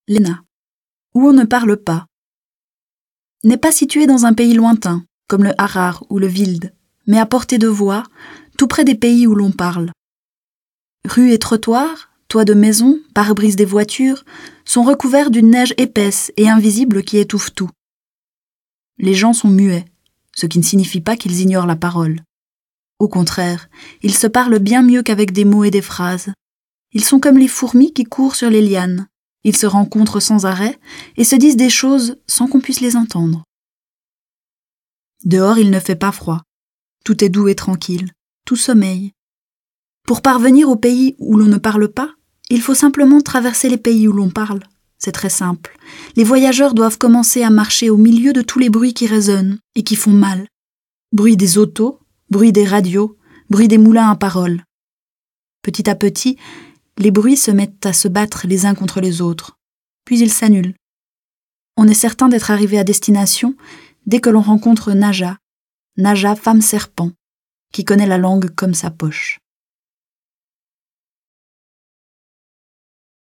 Léna. Où on ne parle pas. N'est pas situé dans un pays lointain, comme le Harar ou le Wild, mais à portée de voix, tout près des pays où l'on parle. Rues et trottoirs, toits de maisons, pare-brise des voitures, sont recouverts d'une neige épaisse et invisible qui étouffe tout. Les gens sont muets, ce qui ne signifie pas qu'ils ignorent la parole. Au contraire, ils se parlent bien mieux qu'avec des mots et des phrases. Ils sont comme les fourmis qui courent sur les lianes. Ils se rencontrent sans arrêt et se disent des choses sans qu'on puisse les entendre. Dehors, il ne fait pas froid. Tout est doux et tranquille. Tout sommeille. Pour parvenir au pays où l'on ne parle pas, il faut simplement traverser les pays où l'on parle. C'est très simple. Les voyageurs doivent commencer à marcher au milieu de tous les bruits qui résonnent et qui font mal. Bruit des autos, bruit des radios, bruit des moulins à paroles. Petit à petit, les bruits se mettent à se battre les uns contre les autres, puis ils s'annulent. On est certain d'être arrivé à destination dès que l'on rencontre Naja, femme serpent, qui connaît la langue comme sa poche.